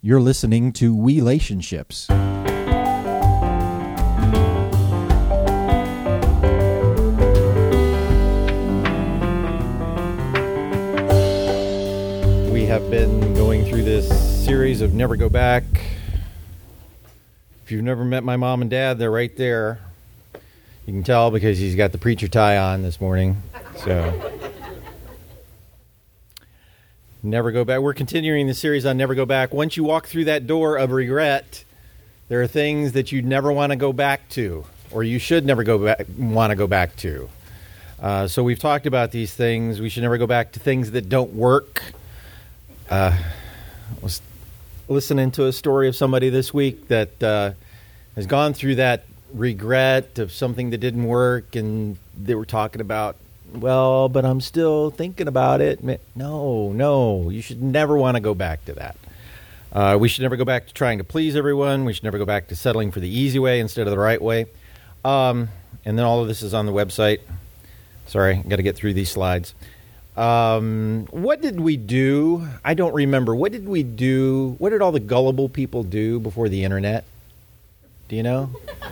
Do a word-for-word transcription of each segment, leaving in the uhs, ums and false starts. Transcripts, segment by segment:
You're listening to Relationships. We have been going through this series of Never Go Back. If you've never met my mom and dad, they're right there. You can tell because he's got the preacher tie on this morning. So, Never Go Back. We're continuing the series on Never Go Back. Once you walk through that door of regret, there are things that you never want to go back to, or you should never go back, want to go back to. Uh, so we've talked about these things. We should never go back to things that don't work. Uh, I was listening to a story of somebody this week that uh, has gone through that regret of something that didn't work, and they were talking about, well, but I'm still thinking about it. No, no, you should never want to go back to that. Uh, we should never go back to trying to please everyone. We should never go back to settling for the easy way instead of the right way. Um, and then all of this is on the website. Sorry, got to get through these slides. Um, what did we do? I don't remember. What did we do? What did all the gullible people do before the internet? Do you know?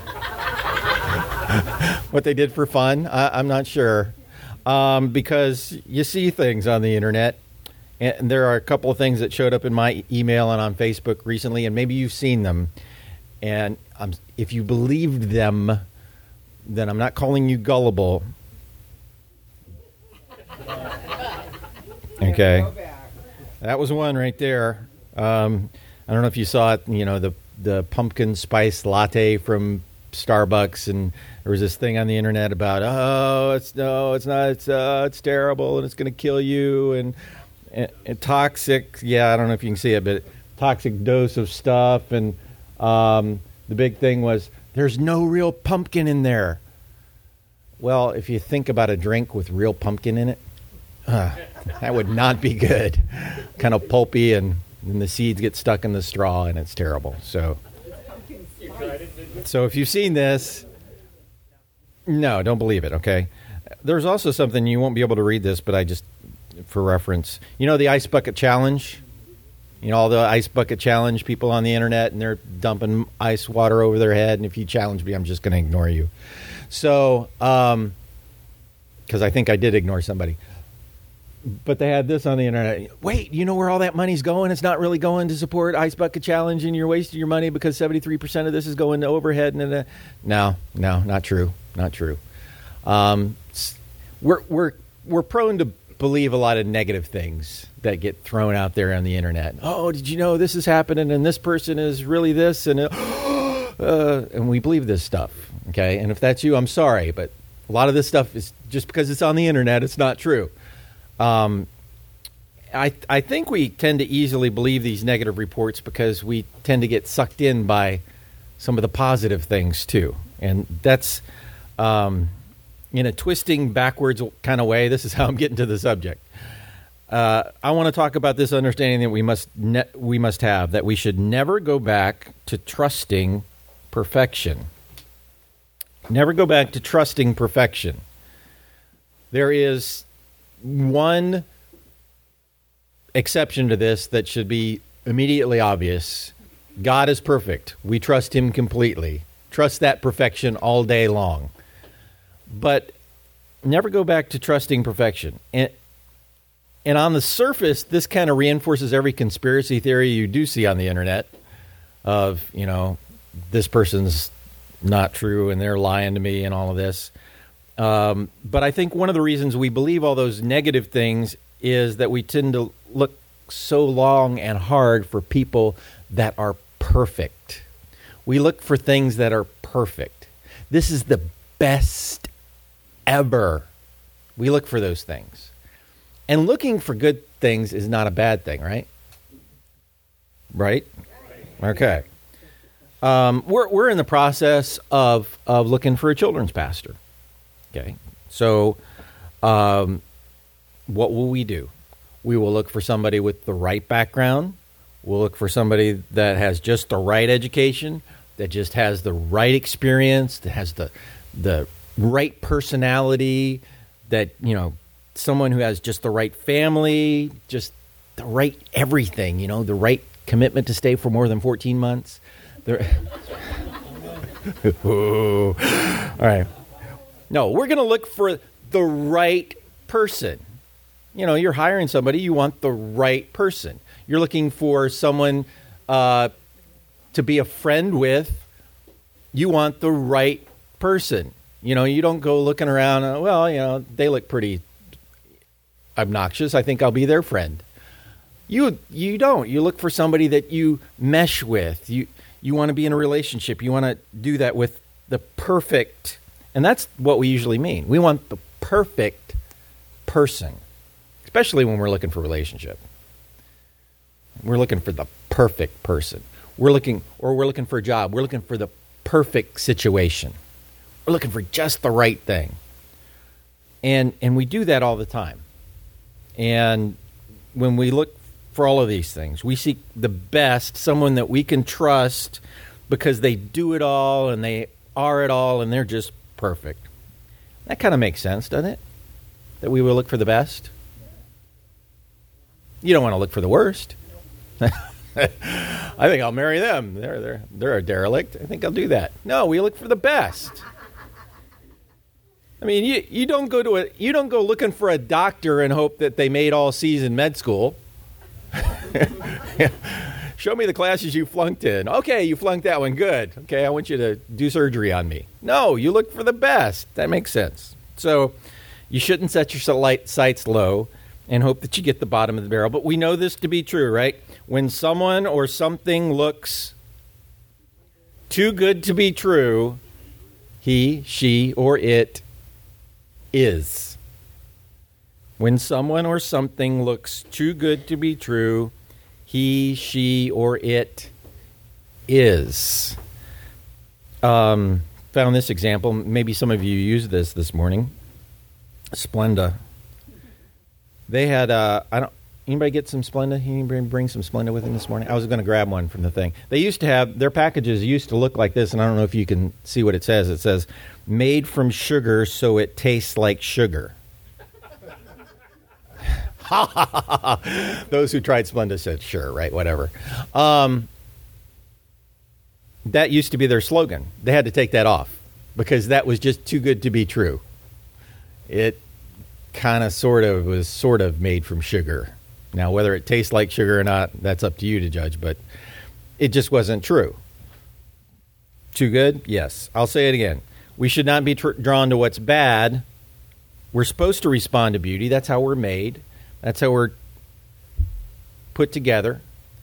What they did for fun? I, I'm not sure. Um, because you see things on the internet, and there are a couple of things that showed up in my email and on Facebook recently, and maybe you've seen them. And um, if you believed them, then I'm not calling you gullible. Okay, that was one right there. Um, I don't know if you saw it. You know, the the pumpkin spice latte from Starbucks, and there was this thing on the internet about, oh, it's no, it's not, it's uh, it's terrible, and it's going to kill you, and, and, and toxic. Yeah, I don't know if you can see it, but toxic dose of stuff, and um, the big thing was there's no real pumpkin in there. Well, if you think about a drink with real pumpkin in it, uh, that would not be good. Kind of pulpy, and, and the seeds get stuck in the straw, and it's terrible. So. So if you've seen this, no, don't believe it, okay? There's also something, you won't be able to read this, but I just, for reference, you know the Ice Bucket Challenge? You know all the Ice Bucket Challenge people on the internet, and they're dumping ice water over their head, and if you challenge me, I'm just going to ignore you. So, um, because I think I did ignore somebody. But they had this on the internet. Wait, you know where all that money's going? It's not really going to support Ice Bucket Challenge, and you're wasting your money because seventy-three percent of this is going to overhead. And uh, no, no, not true, not true. Um, we're we're we're prone to believe a lot of negative things that get thrown out there on the internet. Oh, did you know this is happening, and this person is really this, and uh, uh, and we believe this stuff. Okay, and if that's you, I'm sorry, but a lot of this stuff is just because it's on the internet, it's not true. Um, I I think we tend to easily believe these negative reports because we tend to get sucked in by some of the positive things too, and that's um, in a twisting backwards kind of way. This is how I'm getting to the subject. Uh, I want to talk about this understanding that we must ne- we must have that we should never go back to trusting perfection. Never go back to trusting perfection. There is one exception to this that should be immediately obvious. God is perfect. We trust him completely. Trust that perfection all day long. But never go back to trusting perfection. And, and on the surface, this kind of reinforces every conspiracy theory you do see on the internet of, you know, this person's not true and they're lying to me and all of this. Um, but I think one of the reasons we believe all those negative things is that we tend to look so long and hard for people that are perfect. We look for things that are perfect. This is the best ever. We look for those things. And looking for good things is not a bad thing, right? Right? Okay. Um, we're we're in the process of of looking for a children's pastor. Okay, so um, what will we do? We will look for somebody with the right background. We'll look for somebody that has just the right education, that just has the right experience, that has the the right personality, that, you know, someone who has just the right family, just the right everything, you know, the right commitment to stay for more than fourteen months. There, all right. No, we're going to look for the right person. You know, you're hiring somebody, you want the right person. You're looking for someone uh, to be a friend with. You want the right person. You know, you don't go looking around, uh, well, you know, they look pretty obnoxious. I think I'll be their friend. You you don't. You look for somebody that you mesh with. You you want to be in a relationship. You want to do that with the perfect, and that's what we usually mean. We want the perfect person, especially when we're looking for a relationship. We're looking for the perfect person. We're looking, or we're looking for a job. We're looking for the perfect situation. We're looking for just the right thing. And and we do that all the time. And when we look for all of these things, we seek the best, someone that we can trust because they do it all and they are it all and they're just perfect. That kind of makes sense, doesn't it? That we will look for the best. You don't want to look for the worst. I think I'll marry them. They're they're they're a derelict. I think I'll do that. No, we look for the best. I mean, you you don't go to a you don't go looking for a doctor and hope that they made all C's in med school. Show me the classes you flunked in. Okay, you flunked that one. Good. Okay, I want you to do surgery on me. No, you look for the best. That makes sense. So you shouldn't set your sights low and hope that you get the bottom of the barrel. But we know this to be true, right? When someone or something looks too good to be true, he, she, or it is. When someone or something looks too good to be true, he, she, or it is. Um, found this example. Maybe some of you used this this morning. Splenda. They had, uh, I don't, anybody get some Splenda? Anybody bring some Splenda with them this morning? I was going to grab one from the thing. They used to have, their packages used to look like this, and I don't know if you can see what it says. It says, made from sugar so it tastes like sugar. Those who tried Splenda said, sure, right, whatever. Um, that used to be their slogan. They had to take that off because that was just too good to be true. It kind of sort of was sort of made from sugar. Now, whether it tastes like sugar or not, that's up to you to judge, but it just wasn't true. Too good? Yes. I'll say it again. We should not be tr- drawn to what's bad. We're supposed to respond to beauty. That's how we're made. That's how we're put together.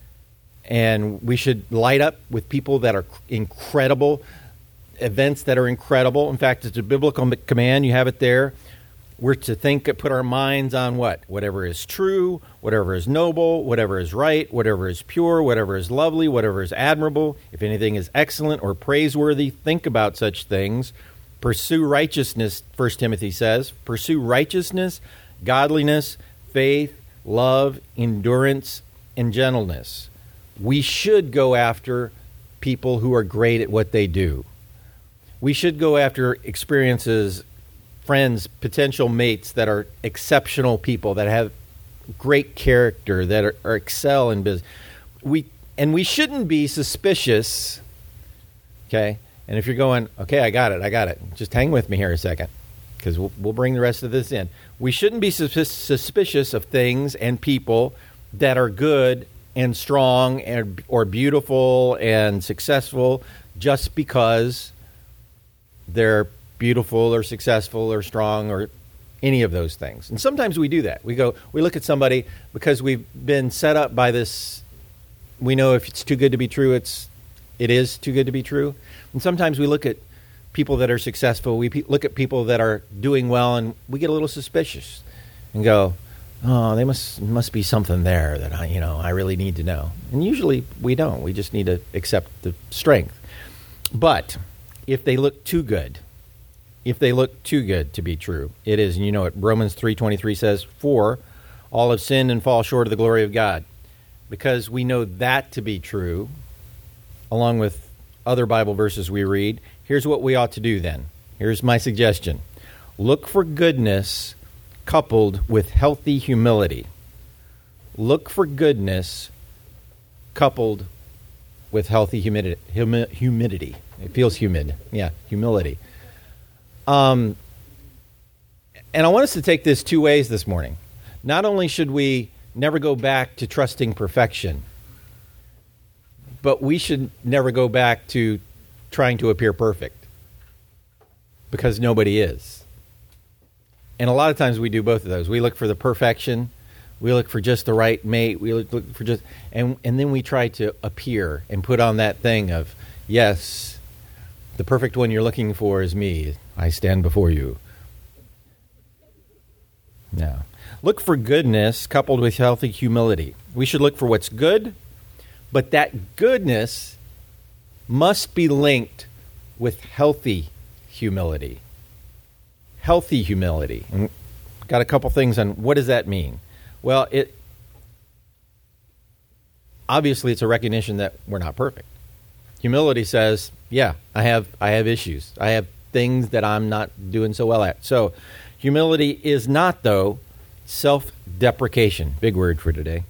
And we should light up with people that are incredible, events that are incredible. In fact, it's a biblical command. You have it there. We're to think, put our minds on what? Whatever is true, whatever is noble, whatever is right, whatever is pure, whatever is lovely, whatever is admirable. If anything is excellent or praiseworthy, think about such things. Pursue righteousness, First Timothy says. Pursue righteousness, godliness, faith, love, endurance, and gentleness. We should go after people who are great at what they do. We should go after experiences, friends, potential mates that are exceptional people, that have great character, that are, are excel in business. We and we shouldn't be suspicious, okay? And if you're going, okay, I got it, I got it. Just hang with me here a second, because we'll, we'll bring the rest of this in. We shouldn't be sus- suspicious of things and people that are good and strong and or beautiful and successful just because they're beautiful or successful or strong or any of those things. And sometimes we do that. We go, we look at somebody because we've been set up by this. We know if it's too good to be true, it's it is too good to be true. And sometimes we look at people that are successful. We pe- look at people that are doing well, and we get a little suspicious and go, "Oh, they must must be something there that I, you know, I really need to know." And usually we don't. We just need to accept the strength. But if they look too good, if they look too good to be true, it is. And you know what Romans three twenty-three says, "For all have sinned and fall short of the glory of God." Because we know that to be true, along with other Bible verses we read, here's what we ought to do then. Here's my suggestion. Look for goodness coupled with healthy humility. Look for goodness coupled with healthy humidity. Humi- humidity. It feels humid. Yeah, humility. Um, and I want us to take this two ways this morning. Not only should we never go back to trusting perfection, but we should never go back to trying to appear perfect, because nobody is. And a lot of times we do both of those. We look for the perfection. We look for just the right mate. We look, look for just, and, and then we try to appear and put on that thing of, yes, the perfect one you're looking for is me. I stand before you. No. Look for goodness coupled with healthy humility. We should look for what's good, but that goodness must be linked with healthy humility. Healthy humility. And got a couple things on what does that mean? Well, it obviously it's a recognition that we're not perfect. Humility says, yeah, I have I have issues. I have things that I'm not doing so well at. So humility is not, though, self-deprecation. Big word for today.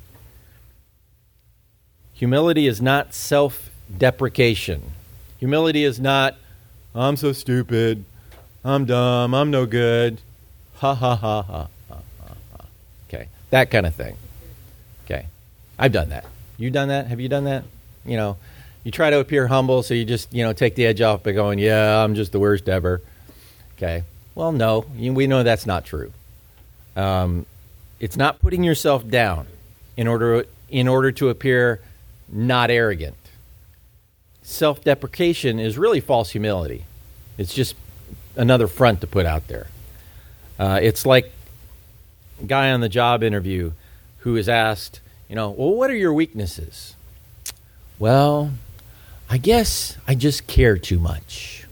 Humility is not self-deprecation. Humility is not, I'm so stupid, I'm dumb, I'm no good, ha ha ha ha ha ha ha. Okay, that kind of thing. Okay, I've done that. You done that? Have you done that? You know, you try to appear humble, so you just, you know, take the edge off by going, yeah, I'm just the worst ever. Okay, well, no, you, we know that's not true. Um, it's not putting yourself down in order in order to appear not arrogant. Self-deprecation is really false humility. It's just another front to put out there. Uh, it's like a guy on the job interview who is asked, you know, well, what are your weaknesses? Well, I guess I just care too much.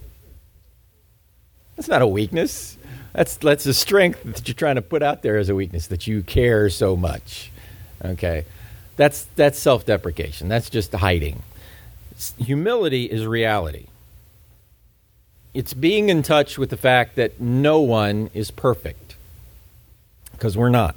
That's not a weakness. That's that's a strength that you're trying to put out there as a weakness, that you care so much. Okay, that's that's self-deprecation. That's just hiding. Humility is reality. It's being in touch with the fact that no one is perfect, because we're not.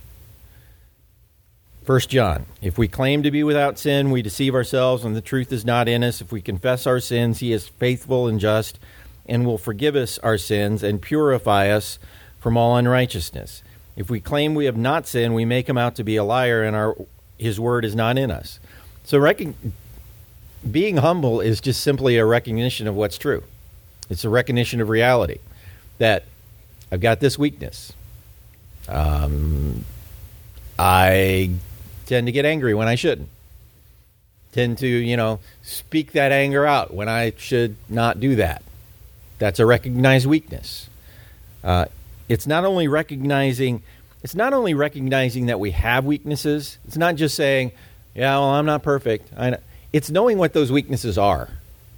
First John, if we claim to be without sin, we deceive ourselves and the truth is not in us. If we confess our sins, he is faithful and just and will forgive us our sins and purify us from all unrighteousness. If we claim we have not sinned, we make him out to be a liar, and our his word is not in us. So rec- being humble is just simply a recognition of what's true. It's a recognition of reality, that I've got this weakness. Um, I tend to get angry when I shouldn't. Tend to, you know, speak that anger out when I should not do that. That's a recognized weakness. Uh, it's not only recognizing, it's not only recognizing that we have weaknesses. It's not just saying, yeah, well, I'm not perfect. I know. It's knowing what those weaknesses are.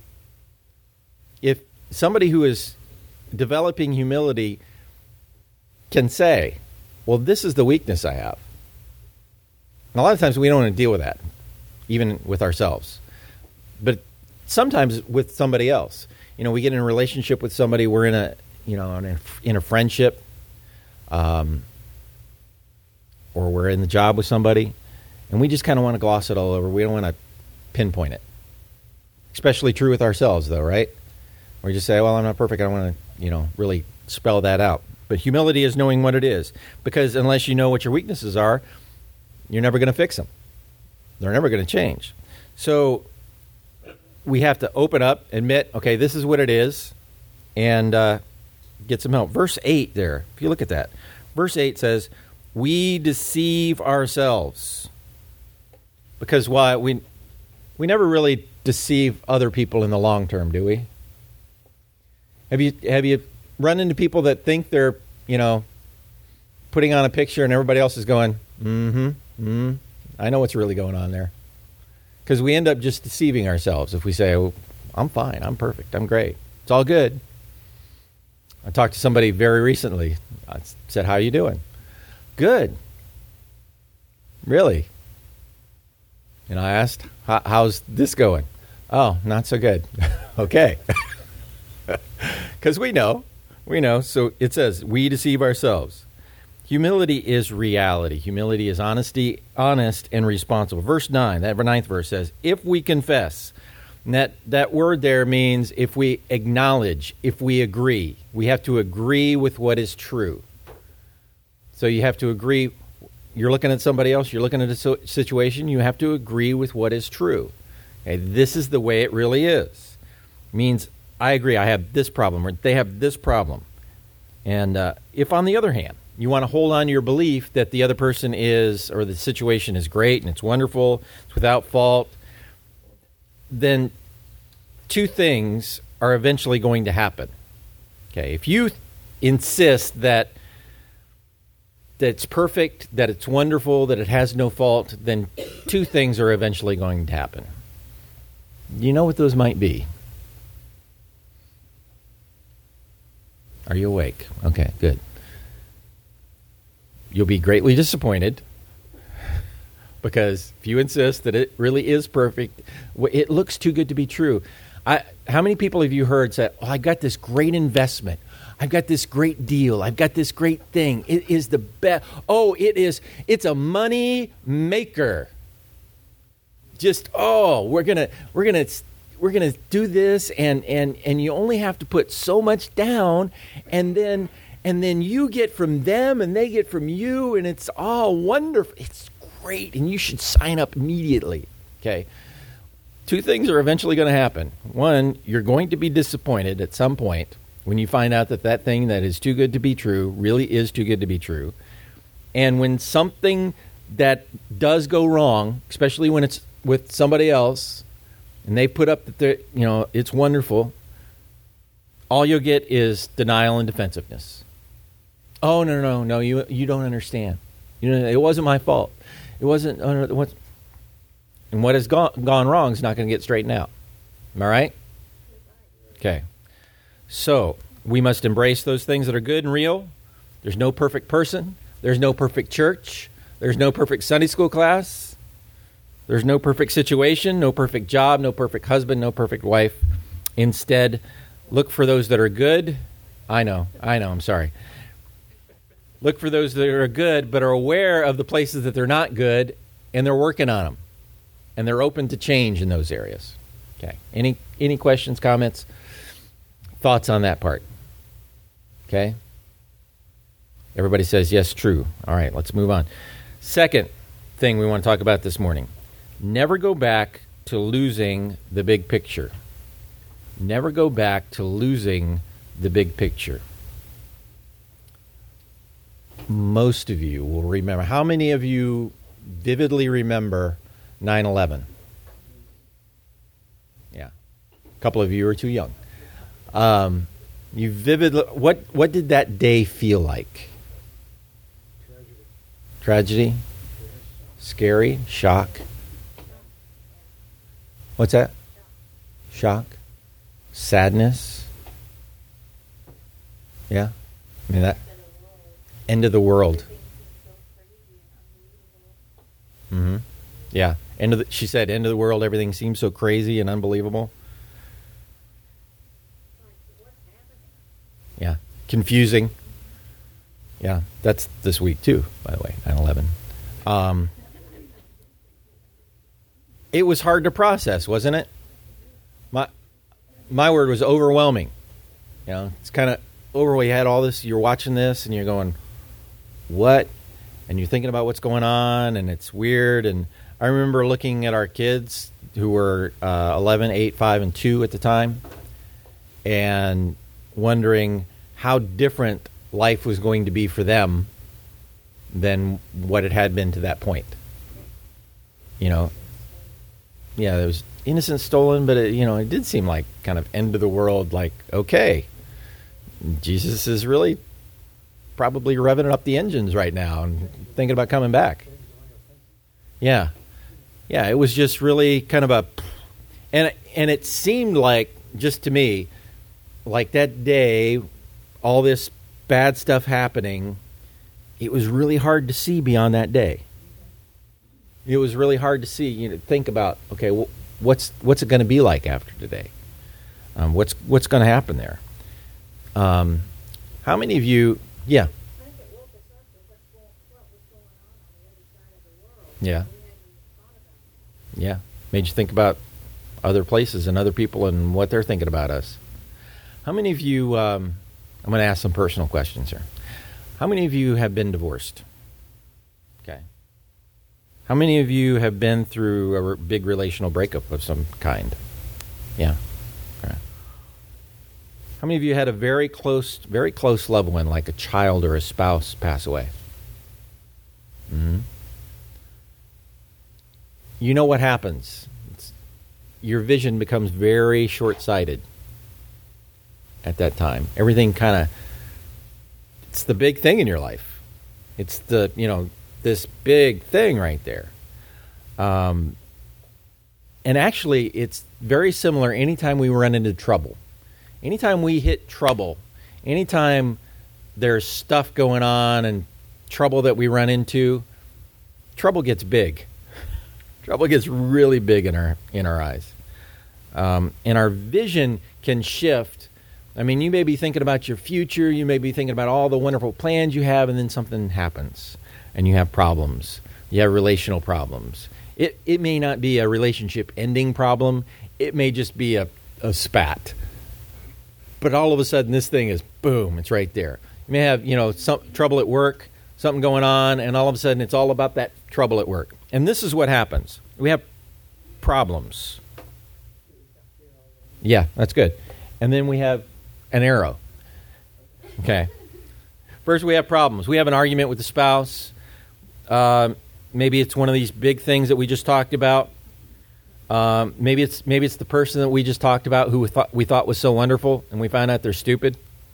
If somebody who is developing humility can say, well, this is the weakness I have. And a lot of times we don't want to deal with that, even with ourselves. But sometimes with somebody else. You know, we get in a relationship with somebody, we're in a, you know, in a, in a friendship, um, or we're in the job with somebody, and we just kind of want to gloss it all over. We don't want to pinpoint it. Especially true with ourselves, though, right? Or just say, well, I'm not perfect. I don't want to, you know, really spell that out. But humility is knowing what it is. Because unless you know what your weaknesses are, you're never going to fix them. They're never going to change. So we have to open up, admit, okay, this is what it is, and uh, get some help. Verse eight there, if you look at that. Verse eight says, we deceive ourselves. Because why? We, we never really deceive other people in the long term, do we? Have you have you run into people that think they're, you know, putting on a picture and everybody else is going, mm-hmm, mm-hmm, I know what's really going on there. Because we end up just deceiving ourselves if we say, oh, I'm fine, I'm perfect, I'm great, it's all good. I talked to somebody very recently. I said, how are you doing? Good. Really? And I asked, how's this going? Oh, not so good. Okay. Because we know, we know. So it says, we deceive ourselves. Humility is reality. Humility is honesty, honest and responsible. Verse nine, that ninth verse says, if we confess, and that, that word there means if we acknowledge, if we agree. We have to agree with what is true. So you have to agree. You're looking at somebody else, you're looking at a situation, you have to agree with what is true. Okay, this is the way it really is. It means I agree, I have this problem, or they have this problem. And uh, if, on the other hand, you want to hold on to your belief that the other person is, or the situation is great and it's wonderful, it's without fault, then two things are eventually going to happen. Okay, if you insist that that it's perfect, that it's wonderful, that it has no fault, then two things are eventually going to happen. You know what those might be? Are you awake? Okay, good. You'll be greatly disappointed because if you insist that it really is perfect, it looks too good to be true. I, how many people have you heard say, oh, I got this great investment. I've got this great deal. I've got this great thing. It is the best. Oh, it is. It's a money maker. Just, oh, we're going to, we're going to, we're going to do this. And, and, and you only have to put so much down. And then, and then you get from them and they get from you. And it's all wonderful. It's great. And you should sign up immediately. Okay. Two things are eventually going to happen. One, you're going to be disappointed at some point when you find out that that thing that is too good to be true really is too good to be true. And when something that does go wrong, especially when it's with somebody else, and they put up that they're, you know, it's wonderful, all you'll get is denial and defensiveness. Oh, no, no, no, you you don't understand. You know, it wasn't my fault. It wasn't, oh, no, what, and what has gone, gone wrong is not going to get straightened out. Am I right? Okay. So, we must embrace those things that are good and real. There's no perfect person. There's no perfect church. There's no perfect Sunday school class. There's no perfect situation, no perfect job, no perfect husband, no perfect wife. Instead, look for those that are good. I know, I know, I'm sorry. Look for those that are good, but are aware of the places that they're not good, and they're working on them. And they're open to change in those areas. Okay. Any any questions, comments? Thoughts on that part? Okay. Everybody says, yes, true. All right, let's move on. Second thing we want to talk about this morning. Never go back to losing the big picture. Never go back to losing the big picture. Most of you will remember. How many of you vividly remember nine eleven? Yeah. A couple of you are too young. Um, you vividly, what, what did that day feel like? Tragedy. Tragedy? Scary? Shock? What's that? Shock? Sadness? Yeah? I mean, that end of the world. Mm-hmm. Yeah. End of the, she said, end of the world, everything seems so crazy and unbelievable. Yeah. Confusing. Yeah. That's this week too, by the way, nine eleven. Um, it was hard to process, wasn't it? My my word was overwhelming. You know, it's kind of over. You had all this, you're watching this and you're going, what? And you're thinking about what's going on and it's weird. And I remember looking at our kids who were uh, eleven, eight, five, and two at the time and wondering how different life was going to be for them than what it had been to that point. You know, yeah, there was innocence stolen, but it, you know, it did seem like kind of end of the world, like, okay, Jesus is really probably revving up the engines right now and thinking about coming back. Yeah. Yeah, it was just really kind of a, and and it seemed like, just to me, like that day, all this bad stuff happening, it was really hard to see beyond that day. It was really hard to see, you know, think about, okay, well, what's what's it going to be like after today? Um, what's what's going to happen there? Um, how many of you, yeah. Yeah. Yeah. Made you think about other places and other people and what they're thinking about us. How many of you, um, I'm going to ask some personal questions here. How many of you have been divorced? Okay. How many of you have been through a re- big relational breakup of some kind? Yeah. Okay. How many of you had a very close, very close loved one, like a child or a spouse, pass away? Mm-hmm. You know what happens. It's, your vision becomes very short-sighted at that time. Everything kind of, it's the big thing in your life. It's the, you know, this big thing right there. Um, and actually, it's very similar anytime we run into trouble. Anytime we hit trouble, anytime there's stuff going on and trouble that we run into, trouble gets big. Trouble gets really big in our in our eyes. Um, and our vision can shift. I mean, you may be thinking about your future, you may be thinking about all the wonderful plans you have, and then something happens, and you have problems. You have relational problems. It it may not be a relationship ending problem. It may just be a, a spat. But all of a sudden, this thing is, boom, it's right there. You may have, you know, some trouble at work, something going on, and all of a sudden, it's all about that trouble at work. And this is what happens. We have problems. Yeah, that's good. And then we have an arrow. Okay. First, we have problems. We have an argument with the spouse. Uh, maybe it's one of these big things that we just talked about. Um, maybe it's maybe it's the person that we just talked about who we thought we thought was so wonderful, and we find out they're stupid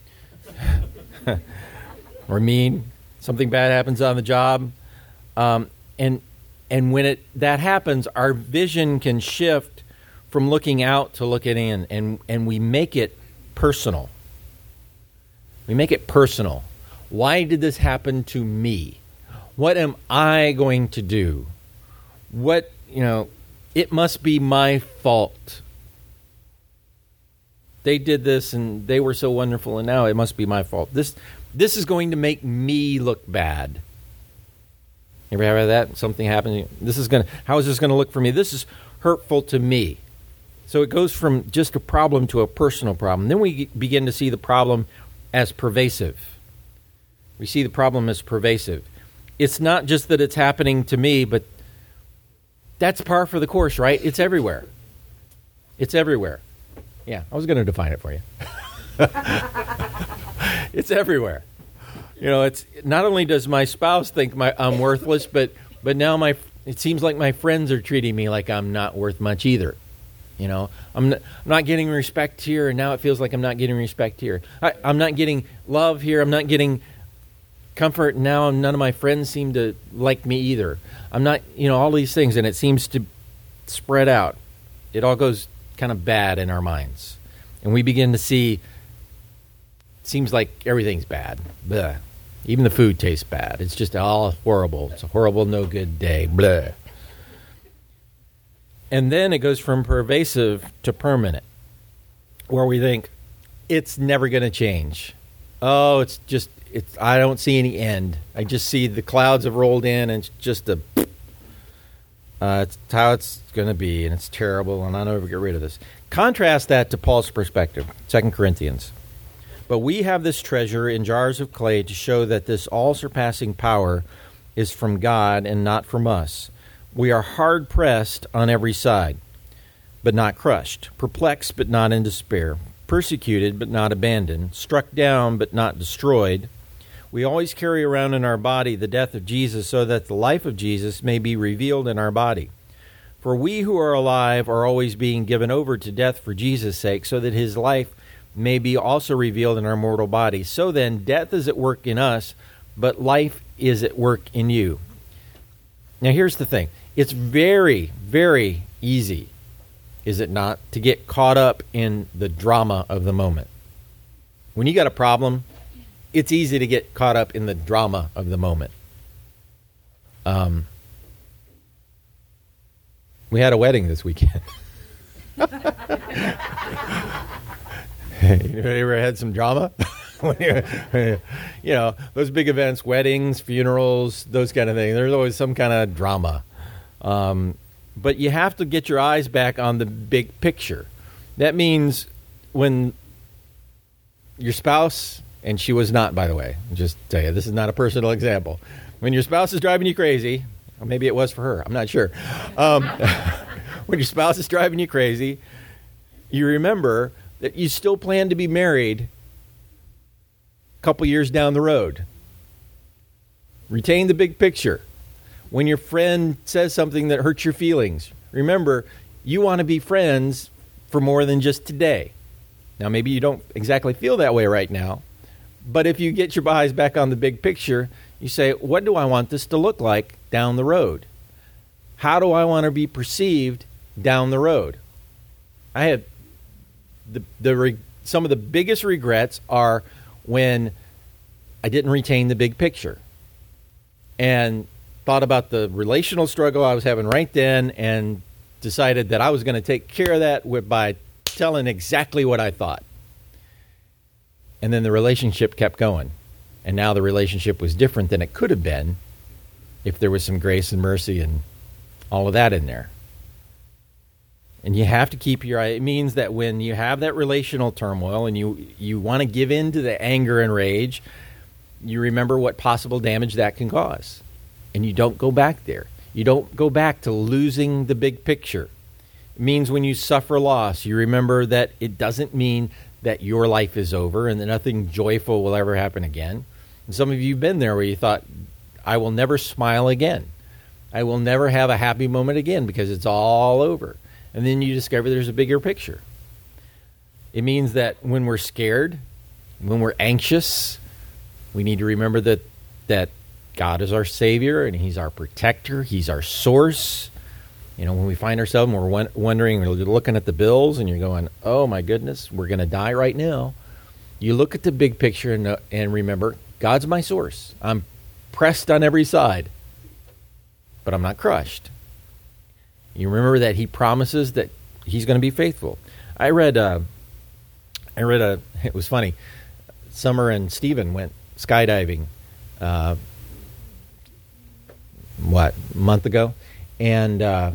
or mean. Something bad happens on the job, um, and and when it that happens, our vision can shift from looking out to looking in, and and we make it personal. We make it personal. Why did this happen to me? What am I going to do? What, you know, it must be my fault. They did this and they were so wonderful and now it must be my fault. This this is going to make me look bad. You ever have that? Something happened. This is going to, how is this going to look for me? This is hurtful to me. So it goes from just a problem to a personal problem. Then we begin to see the problem as pervasive. We see the problem as pervasive. It's not just that it's happening to me, but that's par for the course, right? It's everywhere. It's everywhere. Yeah, I was going to define it for you. It's everywhere. You know, it's not only does my spouse think my, I'm worthless, but but now my it seems like my friends are treating me like I'm not worth much either. You know, I'm not, I'm not getting respect here, and now it feels like I'm not getting respect here. I, I'm not getting love here. I'm not getting comfort. Now none of my friends seem to like me either. I'm not, you know, all these things, and it seems to spread out. It all goes kind of bad in our minds. And we begin to see, it seems like everything's bad. Blah. Even the food tastes bad. It's just all horrible. It's a horrible, no good day. Blah. And then it goes from pervasive to permanent, where we think, it's never going to change. Oh, it's just, it's. I don't see any end. I just see the clouds have rolled in, and it's just a, uh, it's how it's going to be, and it's terrible, and I'll never get rid of this. Contrast that to Paul's perspective, Second Corinthians. But we have this treasure in jars of clay to show that this all-surpassing power is from God and not from us. We are hard-pressed on every side, but not crushed, perplexed, but not in despair, persecuted, but not abandoned, struck down, but not destroyed. We always carry around in our body the death of Jesus so that the life of Jesus may be revealed in our body. For we who are alive are always being given over to death for Jesus' sake, so that his life may be also revealed in our mortal body. So then, death is at work in us, but life is at work in you. Now, here's the thing. It's very, very easy, is it not, to get caught up in the drama of the moment. When you got a problem, it's easy to get caught up in the drama of the moment. Um, we had a wedding this weekend. You ever had some drama? You know, those big events, weddings, funerals, those kind of things. There's always some kind of drama. Um, but you have to get your eyes back on the big picture. That means when your spouse, and she was not, by the way, just tell you, this is not a personal example. When your spouse is driving you crazy, or maybe it was for her, I'm not sure. Um, when your spouse is driving you crazy, you remember that you still plan to be married a couple years down the road. Retain the big picture. When your friend says something that hurts your feelings, remember, you want to be friends for more than just today. Now, maybe you don't exactly feel that way right now, but if you get your eyes back on the big picture, you say, what do I want this to look like down the road? How do I want to be perceived down the road? I have the the re, some of the biggest regrets are when I didn't retain the big picture and thought about the relational struggle I was having right then and decided that I was going to take care of that with, by telling exactly what I thought. And then the relationship kept going. And now the relationship was different than it could have been if there was some grace and mercy and all of that in there. And you have to keep your eye. It means that when you have that relational turmoil and you, you want to give in to the anger and rage, you remember what possible damage that can cause. And you don't go back there. You don't go back to losing the big picture. It means when you suffer loss, you remember that it doesn't mean that your life is over and that nothing joyful will ever happen again. And some of you have been there where you thought, I will never smile again. I will never have a happy moment again because it's all over. And then you discover there's a bigger picture. It means that when we're scared, when we're anxious, we need to remember that that God is our Savior and He's our protector. He's our source. You know, when we find ourselves and we're wondering, we're looking at the bills and you're going, oh my goodness, we're going to die right now. You look at the big picture and, and remember, God's my source. I'm pressed on every side, but I'm not crushed. You remember that He promises that He's going to be faithful. I read, uh, I read a, it was funny. Summer and Stephen went skydiving, uh, what, a month ago? And uh,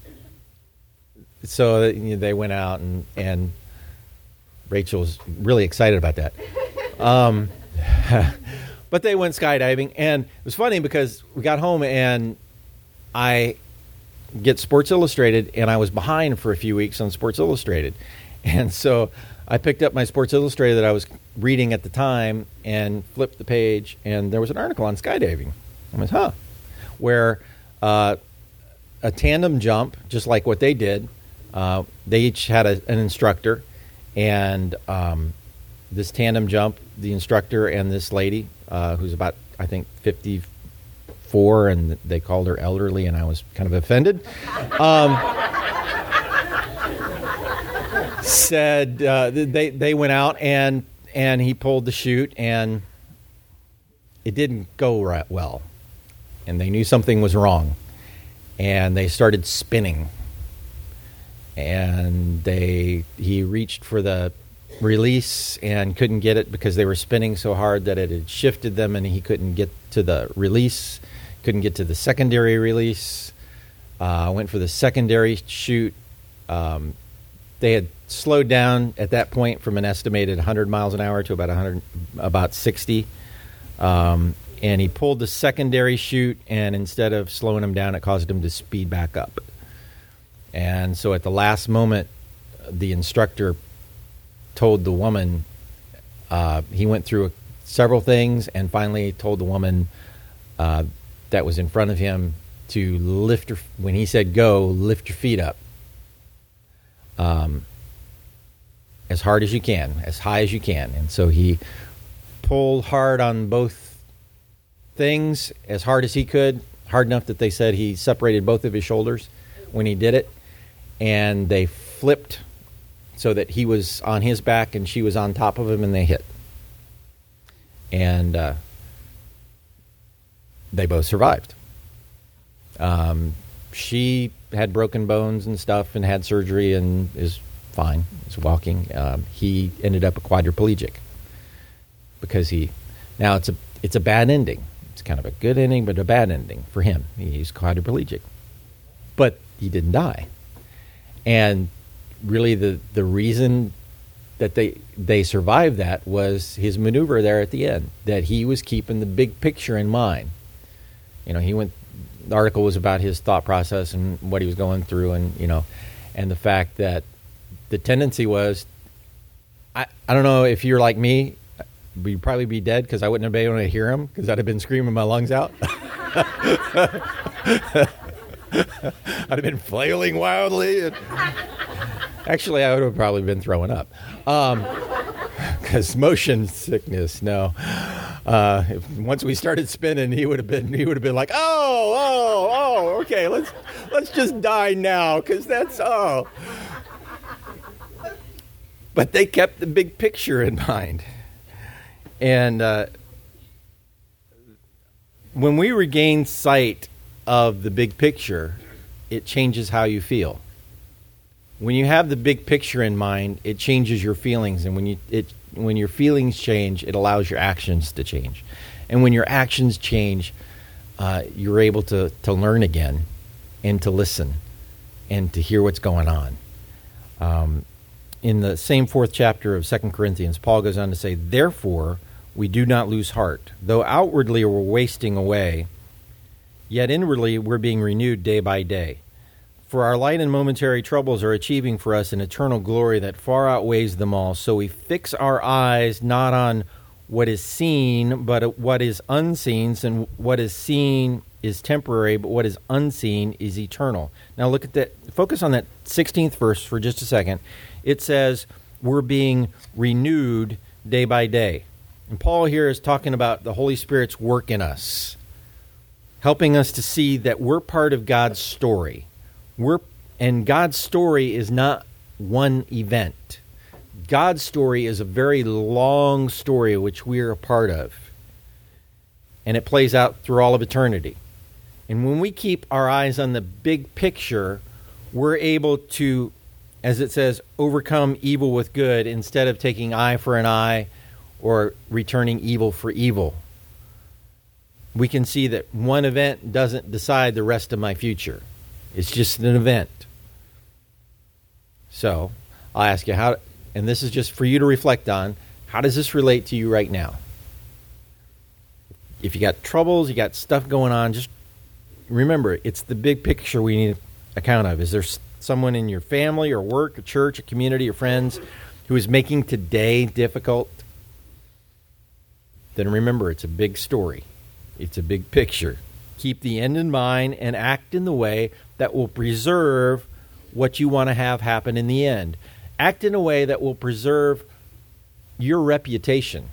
so you know, they went out, and, and Rachel was really excited about that. Um, but they went skydiving, and it was funny because we got home, and I get Sports Illustrated, and I was behind for a few weeks on Sports Illustrated. And so I picked up my Sports Illustrated that I was reading at the time and flipped the page, and there was an article on skydiving. I went, huh, where uh, a tandem jump, just like what they did, uh, they each had a, an instructor, and um, this tandem jump, the instructor and this lady, uh, who's about, I think, fifty-four, and they called her elderly, and I was kind of offended, um, said uh, they, they went out, and, and he pulled the chute, and it didn't go right well, and they knew something was wrong. And they started spinning, and they he reached for the release and couldn't get it because they were spinning so hard that it had shifted them, and he couldn't get to the release, couldn't get to the secondary release. Uh, went for the secondary chute. Um, they had slowed down at that point from an estimated one hundred miles an hour to about one hundred, about sixty. Um, And he pulled the secondary chute, and instead of slowing him down, it caused him to speed back up. And so at the last moment, the instructor told the woman, uh, he went through several things, and finally told the woman uh, that was in front of him to lift her, when he said go, lift your feet up. Um, as hard as you can, as high as you can. And so he pulled hard on both things as hard as he could, hard enough that they said he separated both of his shoulders when he did it, and they flipped so that he was on his back and she was on top of him, and they hit. And uh, they both survived. Um, she had broken bones and stuff and had surgery and is fine, is walking. Um, he ended up a quadriplegic because he, now it's a it's a bad ending. It's kind of a good ending, but a bad ending for him. He's quadriplegic. he didn't die. And really the, the reason that they they survived that was his maneuver there at the end, that he was keeping the big picture in mind. You know, he went, the article was about his thought process and what he was going through, and, you know, and the fact that the tendency was, I, I don't know if you're like me, but you'd probably be dead because I wouldn't have been able to hear him because I'd have been screaming my lungs out. I'd have been flailing wildly. And actually, I would have probably been throwing up. Because um, motion sickness, no. Uh, if, once we started spinning, he would have been he would have been like, oh, oh, oh, okay, let's let's just die now, because that's oh. But they kept the big picture in mind. And uh, when we regain sight of the big picture, it changes how you feel. When you have the big picture in mind, it changes your feelings. And when you it when your feelings change, it allows your actions to change. And when your actions change, uh, you're able to, to learn again and to listen and to hear what's going on. Um, in the same fourth chapter of Second Corinthians, Paul goes on to say, therefore, we do not lose heart. Though outwardly we're wasting away, yet inwardly we're being renewed day by day. For our light and momentary troubles are achieving for us an eternal glory that far outweighs them all. So we fix our eyes not on what is seen, but what is unseen. And what is seen is temporary, but what is unseen is eternal. Now look at that. Focus on that sixteenth verse for just a second. It says we're being renewed day by day. And Paul here is talking about the Holy Spirit's work in us, helping us to see that we're part of God's story. We're and God's story is not one event. God's story is a very long story which we are a part of. And it plays out through all of eternity. And when we keep our eyes on the big picture, we're able to, as it says, overcome evil with good instead of taking eye for an eye or returning evil for evil. We can see that one event doesn't decide the rest of my future. It's just an event. So, I'll ask you, how, and this is just for you to reflect on, how does this relate to you right now? If you got troubles, you got stuff going on, just remember, it's the big picture we need account of. Is there someone in your family or work or church or community or friends who is making today difficult? Then remember, it's a big story. It's a big picture. Keep the end in mind and act in the way that will preserve what you want to have happen in the end. Act in a way that will preserve your reputation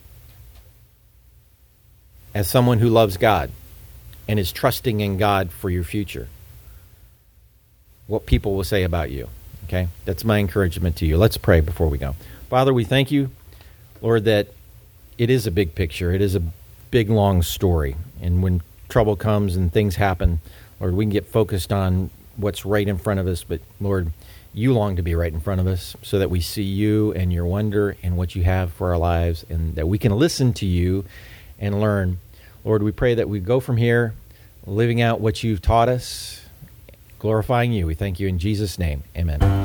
as someone who loves God and is trusting in God for your future. What people will say about you. Okay? That's my encouragement to you. Let's pray before we go. Father, we thank you, Lord, that it is a big picture. It is a big, long story. And when trouble comes and things happen, Lord, we can get focused on what's right in front of us. But, Lord, you long to be right in front of us so that we see you and your wonder and what you have for our lives, and that we can listen to you and learn. Lord, we pray that we go from here living out what you've taught us, glorifying you. We thank you in Jesus' name. Amen.